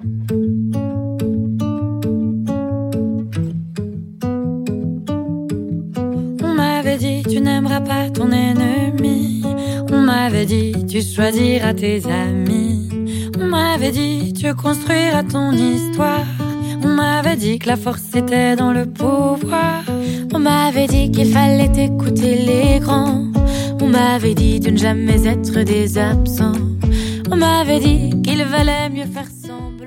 On m'avait dit tu n'aimeras pas ton ennemi. On m'avait dit tu choisiras tes amis. On m'avait dit tu construiras ton histoire. On m'avait dit que la force était dans le pouvoir. On m'avait dit qu'il fallait écouter les grands. On m'avait dit de ne jamais être des absents. On m'avait dit qu'il valait mieux faire semblant.